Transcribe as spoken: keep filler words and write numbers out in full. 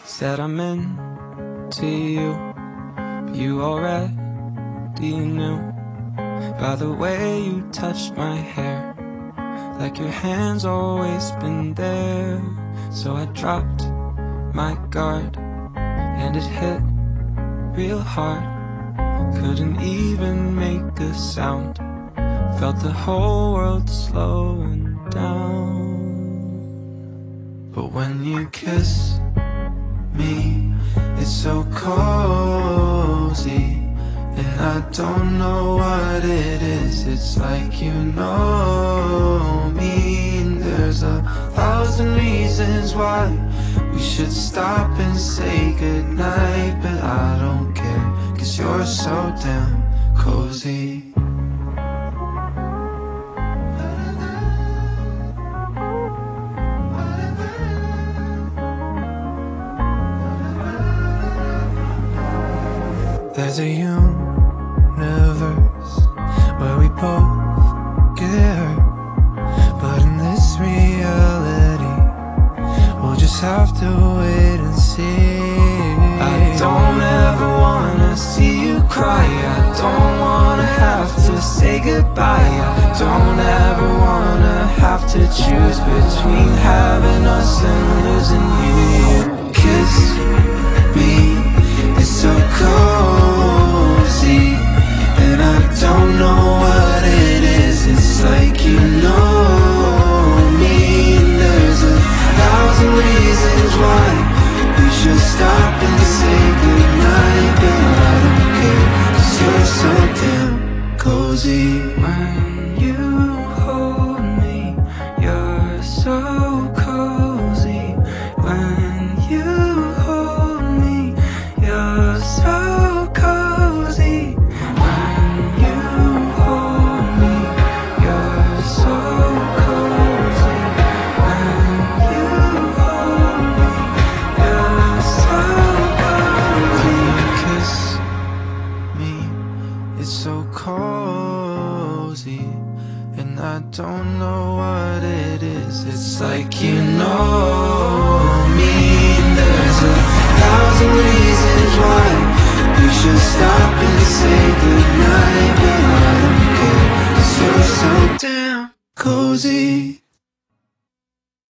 Said I'm into you, but you already knew. By the way you touched my hair, like your hand's always been there. So I dropped my guard, and it hit real hard. Couldn't even make a sound, felt the whole world slowing down. But when you kiss me, it's so cozy, and I don't know what it is. It's like you know me, and there's a thousand reasons why we should stop and say goodnight, but I don't care, 'cause you're so damn cozy. There's a universe where we both get hurt, but in this reality we'll just have to wait and see. I don't ever wanna see you cry, I don't wanna have to say goodbye, I don't ever wanna have to choose between having us and losing you. Kiss me, it's so cozy, and I don't know what it is. It's like you know me, and there's a thousand reasons why we should stop and say goodnight, but I don't care, 'cause you're so damn cozy. When you hold me, you're so cozy. When you hold me, you're so cozy. When you hold me, you're so cozy. When you hold me, you're so cozy. When you kiss me, it's so cozy, and I don't know what it is. It's like you know me.